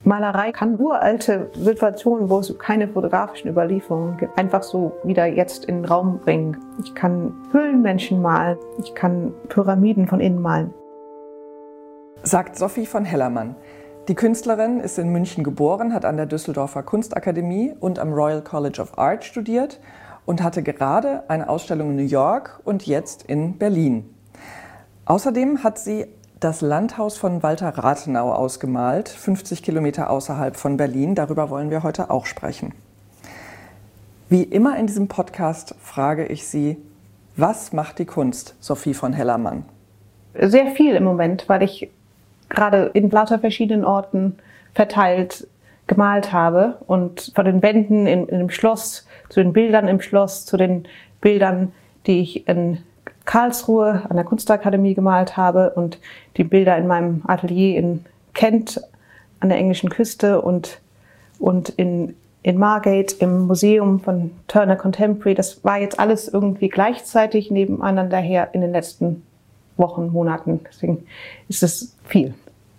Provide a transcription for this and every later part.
Malerei kann uralte Situationen, wo es keine fotografischen Überlieferungen gibt, einfach so wieder jetzt in den Raum bringen. Ich kann Höhlenmenschen malen, ich kann Pyramiden von innen malen. Sagt Sophie von Hellermann. Die Künstlerin ist in München geboren, hat an der Düsseldorfer Kunstakademie und am Royal College of Art studiert und hatte gerade eine Ausstellung in New York und jetzt in Berlin. Außerdem hat sie das Landhaus von Walter Rathenau ausgemalt, 50 Kilometer außerhalb von Berlin. Darüber wollen wir heute auch sprechen. Wie immer in diesem Podcast frage ich Sie, was macht die Kunst, Sophie von Hellermann? Sehr viel im Moment, weil ich gerade in lauter verschiedenen Orten verteilt gemalt habe und von den Wänden in dem Schloss, zu den Bildern im Schloss, zu den Bildern, die ich in Karlsruhe an der Kunstakademie gemalt habe und die Bilder in meinem Atelier in Kent an der englischen Küste und in Margate im Museum von Turner Contemporary. Das war jetzt alles irgendwie gleichzeitig nebeneinander her in den letzten Wochen, Monaten. Deswegen ist es viel.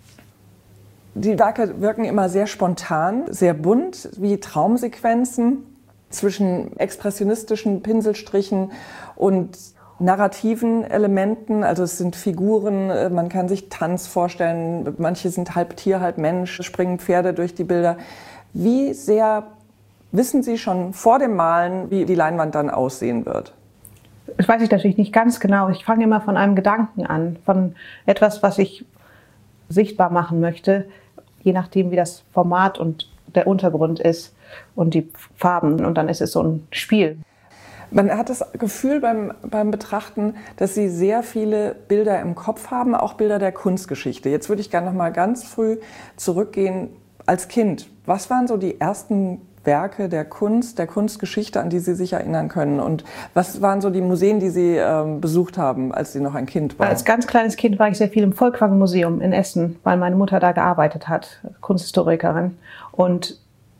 Die Werke wirken immer sehr spontan, sehr bunt, wie Traumsequenzen zwischen expressionistischen Pinselstrichen und narrativen Elementen. Also es sind Figuren, man kann sich Tanz vorstellen, manche sind halb Tier, halb Mensch, springen Pferde durch die Bilder. Wie sehr wissen Sie schon vor dem Malen, wie die Leinwand dann aussehen wird? Das weiß ich natürlich nicht ganz genau. Ich fange immer von einem Gedanken an, von etwas, was ich sichtbar machen möchte, je nachdem, wie das Format und der Untergrund ist und die Farben. Und dann ist es so ein Spiel. Man hat das Gefühl beim Betrachten, dass Sie sehr viele Bilder im Kopf haben, auch Bilder der Kunstgeschichte. Jetzt würde ich gerne noch mal ganz früh zurückgehen als Kind. Was waren so die ersten Werke der Kunst, der Kunstgeschichte, an die Sie sich erinnern können? Und was waren so die Museen, die Sie besucht haben, als Sie noch ein Kind waren? Als ganz kleines Kind war ich sehr viel im Volkwang-Museum in Essen, weil meine Mutter da gearbeitet hat, Kunsthistorikerin. Und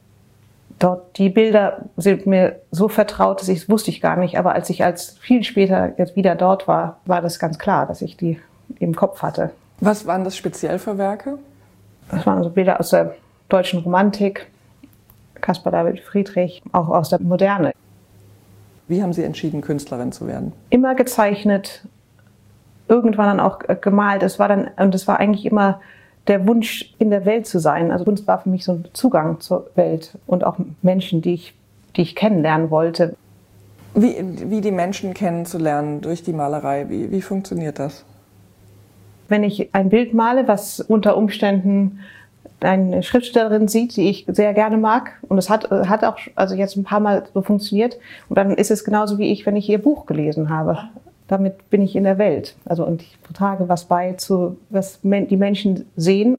dort, die Bilder sind mir so vertraut, das wusste ich gar nicht. Aber als ich viel später jetzt wieder dort war, war das ganz klar, dass ich die im Kopf hatte. Was waren das speziell für Werke? Das waren so Bilder aus der deutschen Romantik, Caspar David Friedrich, auch aus der Moderne. Wie haben Sie entschieden, Künstlerin zu werden? Immer gezeichnet, irgendwann dann auch gemalt. Es war eigentlich immer der Wunsch, in der Welt zu sein. Also Kunst war für mich so ein Zugang zur Welt und auch Menschen, die ich kennenlernen wollte. Wie die Menschen kennenzulernen durch die Malerei, wie funktioniert das? Wenn ich ein Bild male, was unter Umständen eine Schriftstellerin sieht, die ich sehr gerne mag, und es hat auch also jetzt ein paar Mal so funktioniert, und dann ist es genauso wie wenn ich ihr Buch gelesen habe. Damit bin ich in der Welt. Also, und ich trage was bei, was die Menschen sehen.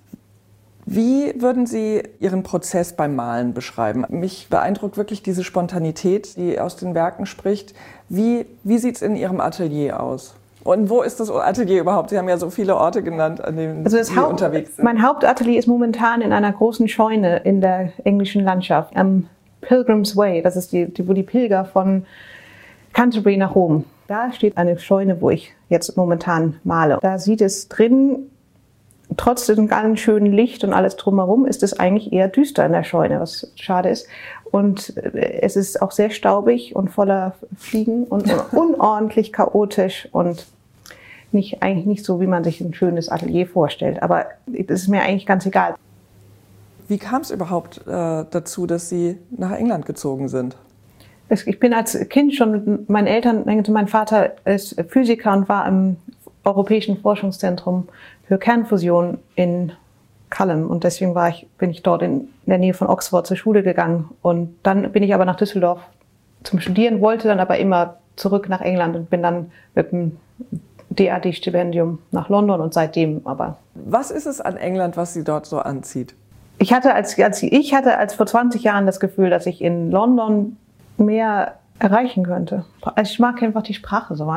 Wie würden Sie Ihren Prozess beim Malen beschreiben? Mich beeindruckt wirklich diese Spontanität, die aus den Werken spricht. Wie sieht es in Ihrem Atelier aus? Und wo ist das Atelier überhaupt? Sie haben ja so viele Orte genannt, an denen Sie unterwegs sind. Mein Hauptatelier ist momentan in einer großen Scheune in der englischen Landschaft, am Pilgrim's Way. Das ist wo die Pilger von Canterbury nach Rom. Da steht eine Scheune, wo ich jetzt momentan male. Da sieht es drin, trotz dem ganz schönen Licht und alles drumherum, ist es eigentlich eher düster in der Scheune, was schade ist. Und es ist auch sehr staubig und voller Fliegen und unordentlich chaotisch und eigentlich nicht so, wie man sich ein schönes Atelier vorstellt. Aber das ist mir eigentlich ganz egal. Wie kam es überhaupt dazu, dass Sie nach England gezogen sind? Ich bin als Kind schon mit meinen Eltern, mein Vater ist Physiker und war im Europäischen Forschungszentrum für Kernfusion in Culham. Und deswegen bin ich dort in der Nähe von Oxford zur Schule gegangen. Und dann bin ich aber nach Düsseldorf zum Studieren, wollte dann aber immer zurück nach England und bin dann mit dem DAD-Stipendium nach London und seitdem aber. Was ist es an England, was Sie dort so anzieht? Ich hatte als vor 20 Jahren das Gefühl, dass ich in London mehr erreichen könnte. Also ich mag einfach die Sprache so.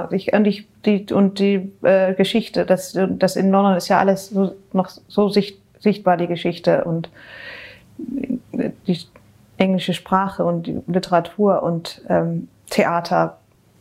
Die Geschichte. Das in London ist ja alles noch so sichtbar, die Geschichte und die englische Sprache und die Literatur und Theater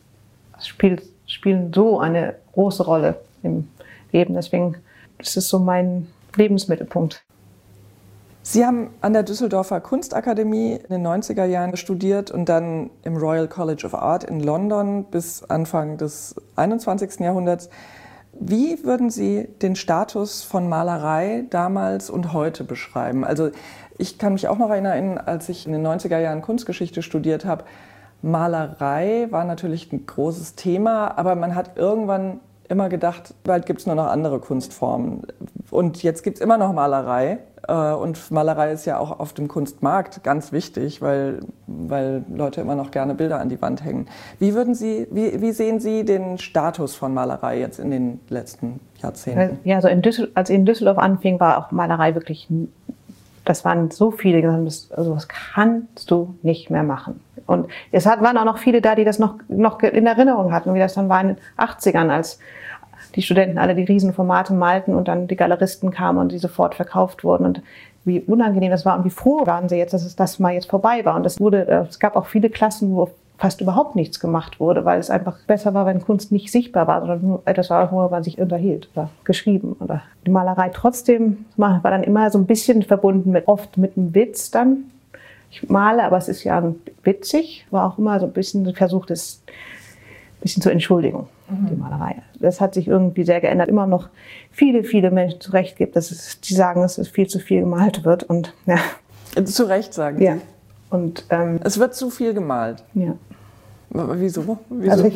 spielen so eine große Rolle im Leben. Deswegen ist es so mein Lebensmittelpunkt. Sie haben an der Düsseldorfer Kunstakademie in den 90er Jahren studiert und dann im Royal College of Art in London bis Anfang des 21. Jahrhunderts. Wie würden Sie den Status von Malerei damals und heute beschreiben? Also ich kann mich auch noch erinnern, als ich in den 90er Jahren Kunstgeschichte studiert habe, Malerei war natürlich ein großes Thema, aber man hat irgendwann immer gedacht, bald gibt es nur noch andere Kunstformen. Und jetzt gibt es immer noch Malerei. Und Malerei ist ja auch auf dem Kunstmarkt ganz wichtig, weil Leute immer noch gerne Bilder an die Wand hängen. Wie sehen Sie den Status von Malerei jetzt in den letzten Jahrzehnten? Ja, also als ich in Düsseldorf anfing, war auch Malerei wirklich, das waren so viele, die gesagt haben, also das kannst du nicht mehr machen. Und waren auch noch viele da, die das noch in Erinnerung hatten, wie das dann war in den 80ern, als die Studenten alle die Riesenformate malten und dann die Galeristen kamen und die sofort verkauft wurden und wie unangenehm das war und wie froh waren sie jetzt, dass das mal jetzt vorbei war. Und es gab auch viele Klassen, wo fast überhaupt nichts gemacht wurde, weil es einfach besser war, wenn Kunst nicht sichtbar war, sondern nur etwas war, wo man sich unterhielt oder geschrieben. Oder die Malerei trotzdem war dann immer so ein bisschen verbunden oft mit einem Witz dann. Ich male, aber es ist ja witzig, war auch immer so ein bisschen versucht, es ein bisschen zur Entschuldigung, die Malerei. Das hat sich irgendwie sehr geändert. Immer noch viele Menschen zurecht gibt, die sagen, dass es viel zu viel gemalt wird. Und, ja. Zu Recht sagen Sie? Ja. Und, es wird zu viel gemalt? Ja. Wieso? Also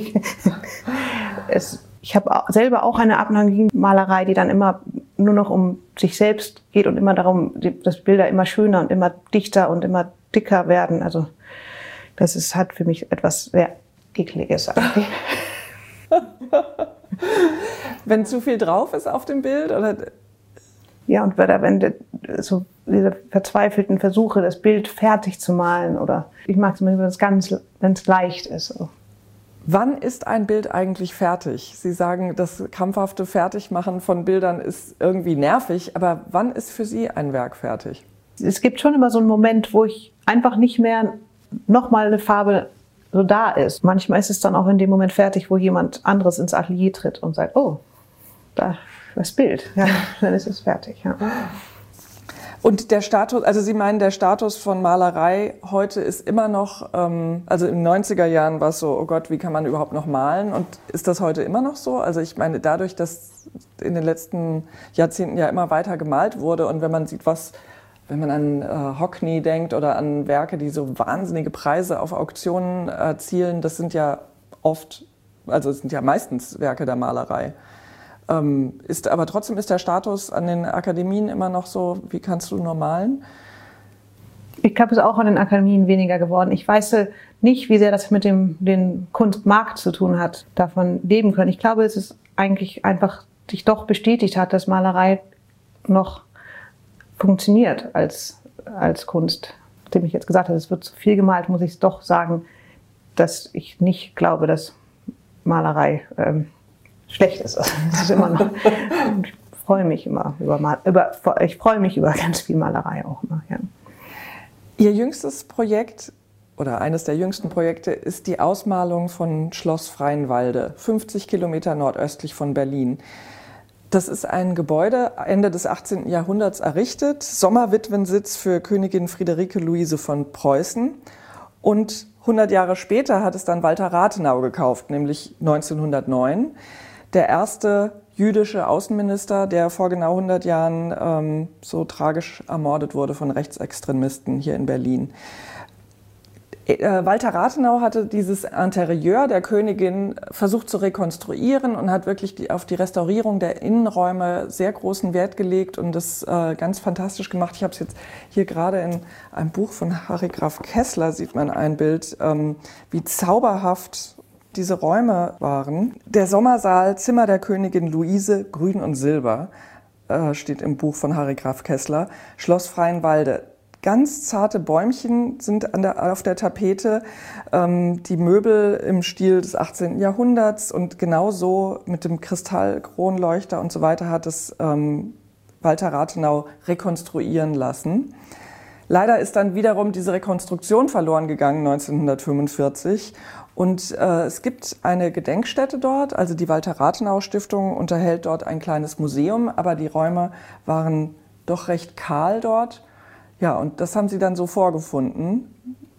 ich habe selber auch eine Abneigung gegen Malerei, die dann immer nur noch um sich selbst geht und immer darum, dass Bilder immer schöner und immer dichter und immer dicker werden. Also hat für mich etwas sehr Ekliges eigentlich. Wenn zu viel drauf ist auf dem Bild? Oder? Ja, und wenn so diese verzweifelten Versuche, das Bild fertig zu malen, oder ich mag es immer, wenn es leicht ist. So. Wann ist ein Bild eigentlich fertig? Sie sagen, das krampfhafte Fertigmachen von Bildern ist irgendwie nervig, aber wann ist für Sie ein Werk fertig? Es gibt schon immer so einen Moment, wo ich einfach nicht mehr nochmal eine Farbe so da ist. Manchmal ist es dann auch in dem Moment fertig, wo jemand anderes ins Atelier tritt und sagt, oh, da das Bild, ja, dann ist es fertig. Ja. Und der Status, also Sie meinen, der Status von Malerei heute ist immer noch, also in den 90er Jahren war es so, oh Gott, wie kann man überhaupt noch malen? Und ist das heute immer noch so? Also ich meine, dadurch, dass in den letzten Jahrzehnten ja immer weiter gemalt wurde und wenn man sieht, wenn man an Hockney denkt oder an Werke, die so wahnsinnige Preise auf Auktionen erzielen, das sind ja es sind ja meistens Werke der Malerei. Aber trotzdem ist der Status an den Akademien immer noch so, wie kannst du nur malen? Ich glaube, es ist auch an den Akademien weniger geworden. Ich weiß nicht, wie sehr das mit dem Kunstmarkt zu tun hat, davon leben können. Ich glaube, es ist eigentlich einfach sich doch bestätigt hat, dass Malerei noch funktioniert als Kunst. Nachdem ich jetzt gesagt habe, es wird zu viel gemalt, muss ich doch sagen, dass ich nicht glaube, dass Malerei schlecht ist. Das ist immer noch. Ich freue mich immer über ganz viel Malerei auch immer. Ja. Ihr jüngstes Projekt oder eines der jüngsten Projekte ist die Ausmalung von Schloss Freienwalde, 50 Kilometer nordöstlich von Berlin. Das ist ein Gebäude Ende des 18. Jahrhunderts errichtet, Sommerwitwensitz für Königin Friederike Luise von Preußen. Und 100 Jahre später hat es dann Walter Rathenau gekauft, nämlich 1909. Der erste jüdische Außenminister, der vor genau 100 Jahren so tragisch ermordet wurde von Rechtsextremisten hier in Berlin. Walter Rathenau hatte dieses Interieur der Königin versucht zu rekonstruieren und hat wirklich auf die Restaurierung der Innenräume sehr großen Wert gelegt und das ganz fantastisch gemacht. Ich habe es jetzt hier gerade in einem Buch von Harry Graf Kessler, sieht man ein Bild, wie zauberhaft diese Räume waren. Der Sommersaal, Zimmer der Königin Luise, Grün und Silber, steht im Buch von Harry Graf Kessler, Schloss Freienwalde. Ganz zarte Bäumchen sind auf der Tapete, die Möbel im Stil des 18. Jahrhunderts und genauso mit dem Kristallkronleuchter und so weiter hat es Walter Rathenau rekonstruieren lassen. Leider ist dann wiederum diese Rekonstruktion verloren gegangen 1945 und es gibt eine Gedenkstätte dort, also die Walter-Rathenau-Stiftung unterhält dort ein kleines Museum, aber die Räume waren doch recht kahl dort. Ja, und das haben Sie dann so vorgefunden.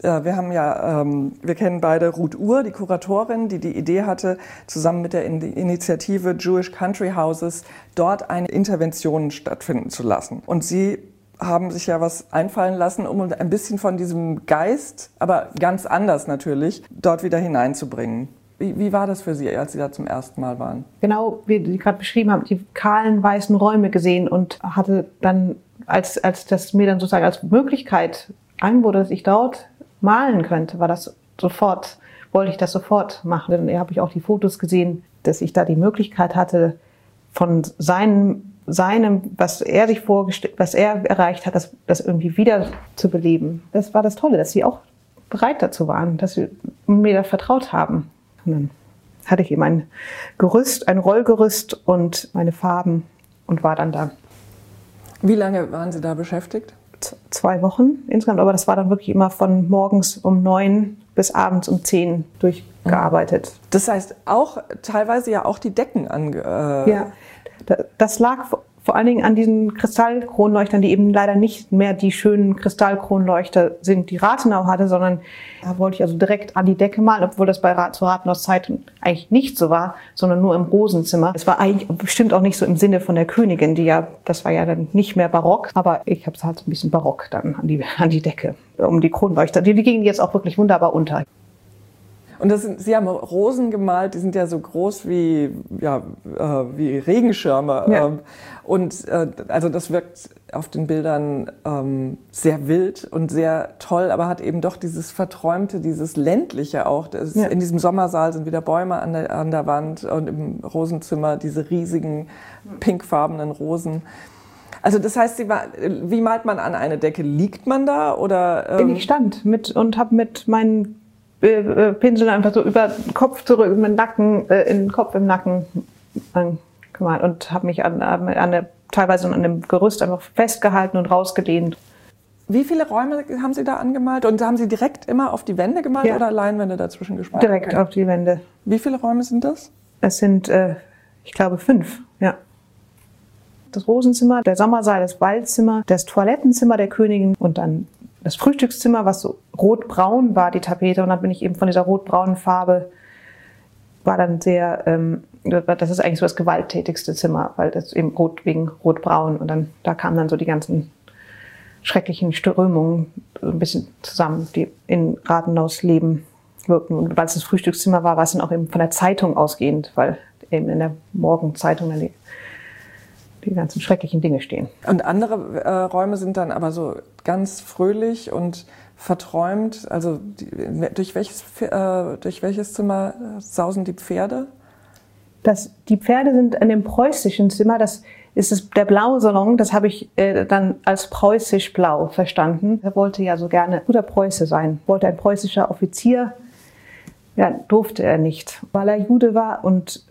Wir kennen beide Ruth Uhr, die Kuratorin, die die Idee hatte, zusammen mit der Initiative Jewish Country Houses dort eine Intervention stattfinden zu lassen. Und Sie haben sich ja was einfallen lassen, um ein bisschen von diesem Geist, aber ganz anders natürlich, dort wieder hineinzubringen. Wie war das für Sie, als Sie da zum ersten Mal waren? Genau, wie Sie gerade beschrieben haben, die kahlen, weißen Räume gesehen und hatte dann, als das mir dann sozusagen als Möglichkeit anbot, dass ich dort malen könnte, wollte ich das sofort machen. Dann habe ich auch die Fotos gesehen, dass ich da die Möglichkeit hatte, von seinem, was er sich vorgestellt, was er erreicht hat, das irgendwie wieder zu beleben. Das war das Tolle, dass sie auch bereit dazu waren, dass sie mir da vertraut haben. Und dann hatte ich eben ein Rollgerüst und meine Farben und war dann da. Wie lange waren Sie da beschäftigt? 2 Wochen insgesamt, aber das war dann wirklich immer von morgens um 9 bis abends um 10 durchgearbeitet. Das heißt auch teilweise ja auch die Decken Ja, das lag vor allen Dingen an diesen Kristallkronleuchtern, die eben leider nicht mehr die schönen Kristallkronleuchter sind, die Rathenau hatte, sondern da wollte ich also direkt an die Decke malen, obwohl das zu Rathenaus Zeiten eigentlich nicht so war, sondern nur im Rosenzimmer. Es war eigentlich bestimmt auch nicht so im Sinne von der Königin, das war ja dann nicht mehr barock, aber ich habe es halt so ein bisschen barock dann an die Decke, um die Kronleuchter. Die gingen jetzt auch wirklich wunderbar unter. Und Sie haben Rosen gemalt, die sind ja so groß wie Regenschirme. Ja. Also das wirkt auf den Bildern sehr wild und sehr toll, aber hat eben doch dieses Verträumte, dieses ländliche auch. In diesem Sommersaal sind wieder Bäume an der Wand und im Rosenzimmer diese riesigen pinkfarbenen Rosen. Also das heißt, wie malt man an eine Decke? Liegt man da oder? Ich stand und habe mit meinen Pinsel einfach so über den Kopf zurück, mit dem Nacken, in den Kopf im Nacken gemalt und habe mich teilweise an dem Gerüst einfach festgehalten und rausgedehnt. Wie viele Räume haben Sie da angemalt? Und haben Sie direkt immer auf die Wände gemalt oder Leinwände dazwischen gespart? Direkt auf die Wände. Wie viele Räume sind das? Es sind, ich glaube, 5, ja. Das Rosenzimmer, der Sommersaal, das Ballzimmer, das Toilettenzimmer der Königin und dann das Frühstückszimmer, was so rotbraun war, die Tapete. Und dann bin ich eben von dieser rotbraunen Farbe, war dann sehr, das ist eigentlich so das gewalttätigste Zimmer, weil das eben wegen rotbraun. Und dann, da kamen dann so die ganzen schrecklichen Strömungen so ein bisschen zusammen, die in Rathenaus Leben wirken. Und weil es das Frühstückszimmer war, war es dann auch eben von der Zeitung ausgehend, weil eben in der Morgenzeitung dann die ganzen schrecklichen Dinge stehen. Und andere Räume sind dann aber so ganz fröhlich und verträumt. Also durch welches Zimmer sausen die Pferde? Die Pferde sind in dem preußischen Zimmer. Das ist der blaue Salon. Das habe ich dann als preußisch-blau verstanden. Er wollte ja so gerne guter Preuße sein. Wollte ein preußischer Offizier. Ja, durfte er nicht, weil er Jude war und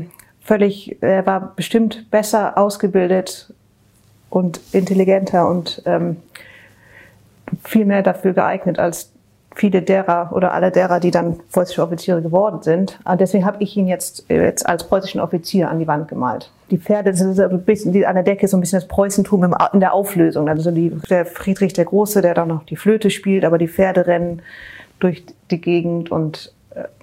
er war bestimmt besser ausgebildet und intelligenter und viel mehr dafür geeignet als viele derer oder alle derer, die dann preußische Offiziere geworden sind. Und deswegen habe ich ihn jetzt als preußischen Offizier an die Wand gemalt. Die Pferde sind so ein bisschen, an der Decke ist so ein bisschen das Preußentum in der Auflösung. Also der Friedrich der Große, der dann noch die Flöte spielt, aber die Pferde rennen durch die Gegend und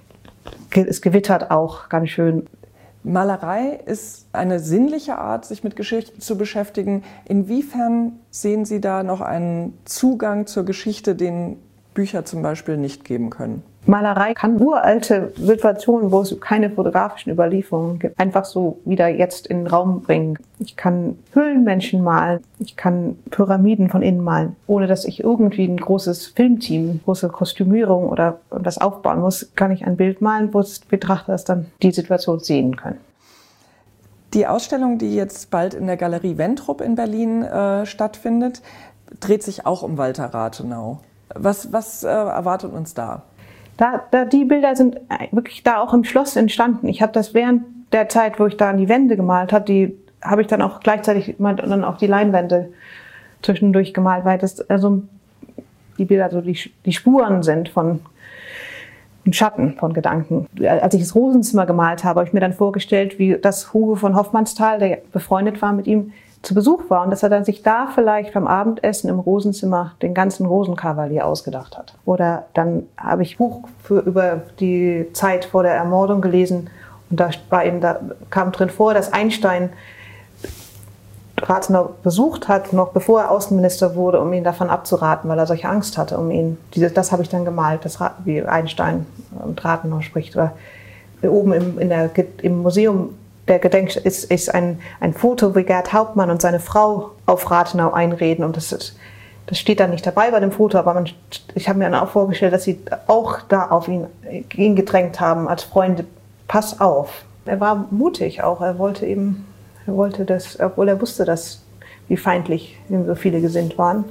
es gewittert auch ganz schön. Malerei ist eine sinnliche Art, sich mit Geschichte zu beschäftigen. Inwiefern sehen Sie da noch einen Zugang zur Geschichte, den Bücher zum Beispiel nicht geben können? Malerei kann uralte Situationen, wo es keine fotografischen Überlieferungen gibt, einfach so wieder jetzt in den Raum bringen. Ich kann Höhlenmenschen malen, ich kann Pyramiden von innen malen, ohne dass ich irgendwie ein großes Filmteam, große Kostümierung oder das aufbauen muss, kann ich ein Bild malen, wo Betrachter dann die Situation sehen können. Die Ausstellung, die jetzt bald in der Galerie Wentrop in Berlin stattfindet, dreht sich auch um Walter Rathenau. Was erwartet uns da? Die Bilder sind wirklich da auch im Schloss entstanden. Ich habe das während der Zeit, wo ich da an die Wände gemalt habe, habe ich dann auch gleichzeitig dann auch die Leinwände zwischendurch gemalt, weil das also die Bilder so die Spuren sind von Schatten, von Gedanken. Als ich das Rosenzimmer gemalt habe ich mir dann vorgestellt, wie das Hugo von Hoffmannsthal, der befreundet war mit ihm, zu Besuch war und dass er dann sich da vielleicht beim Abendessen im Rosenzimmer den ganzen Rosenkavalier ausgedacht hat. Oder dann habe ich ein Buch über die Zeit vor der Ermordung gelesen und da kam drin vor, dass Einstein Rathenau besucht hat, noch bevor er Außenminister wurde, um ihn davon abzuraten, weil er solche Angst hatte um ihn. Das habe ich dann gemalt, wie Einstein und Rathenau spricht. Oder oben im Museum der Gedenkstätte ist ein Foto, wie Gerd Hauptmann und seine Frau auf Rathenau einreden. Und das steht dann nicht dabei bei dem Foto, aber ich habe mir dann auch vorgestellt, dass sie auch da auf ihn gedrängt haben als Freunde. Pass auf. Er war mutig auch. Er wollte das, obwohl er wusste, wie feindlich ihm so viele gesinnt waren.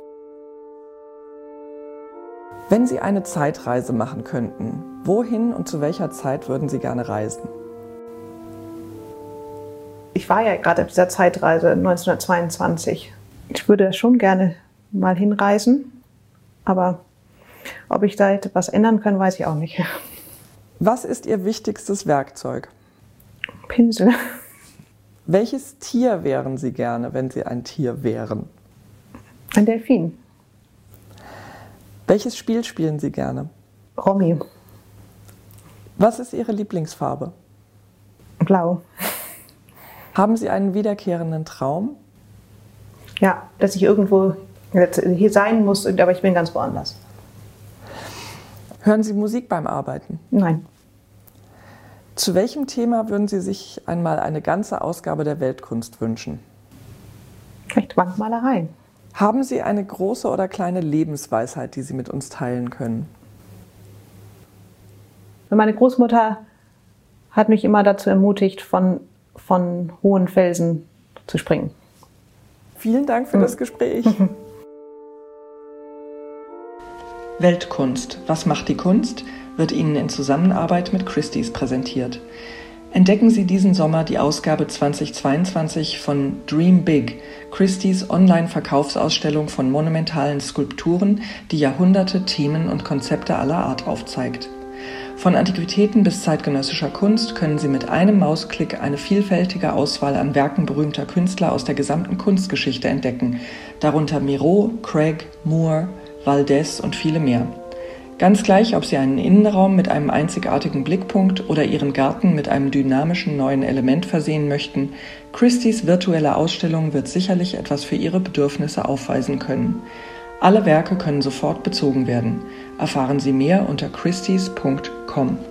Wenn Sie eine Zeitreise machen könnten, wohin und zu welcher Zeit würden Sie gerne reisen? Ich war ja gerade auf dieser Zeitreise 1922. Ich würde schon gerne mal hinreisen, aber ob ich da etwas ändern kann, weiß ich auch nicht. Was ist Ihr wichtigstes Werkzeug? Pinsel. Welches Tier wären Sie gerne, wenn Sie ein Tier wären? Ein Delfin. Welches Spiel spielen Sie gerne? Romy. Was ist Ihre Lieblingsfarbe? Blau. Haben Sie einen wiederkehrenden Traum? Ja, dass ich irgendwo hier sein muss, aber ich bin ganz woanders. Hören Sie Musik beim Arbeiten? Nein. Zu welchem Thema würden Sie sich einmal eine ganze Ausgabe der Weltkunst wünschen? Vielleicht Wandmalerei. Haben Sie eine große oder kleine Lebensweisheit, die Sie mit uns teilen können? Meine Großmutter hat mich immer dazu ermutigt, von hohen Felsen zu springen. Vielen Dank für das Gespräch. Weltkunst. Was macht die Kunst? Wird Ihnen in Zusammenarbeit mit Christie's präsentiert. Entdecken Sie diesen Sommer die Ausgabe 2022 von Dream Big, Christie's Online-Verkaufsausstellung von monumentalen Skulpturen, die Jahrhunderte, Themen und Konzepte aller Art aufzeigt. Von Antiquitäten bis zeitgenössischer Kunst können Sie mit einem Mausklick eine vielfältige Auswahl an Werken berühmter Künstler aus der gesamten Kunstgeschichte entdecken, darunter Miro, Craig, Moore, Valdez und viele mehr. Ganz gleich, ob Sie einen Innenraum mit einem einzigartigen Blickpunkt oder Ihren Garten mit einem dynamischen neuen Element versehen möchten, Christie's virtuelle Ausstellung wird sicherlich etwas für Ihre Bedürfnisse aufweisen können. Alle Werke können sofort bezogen werden. Erfahren Sie mehr unter christies.com.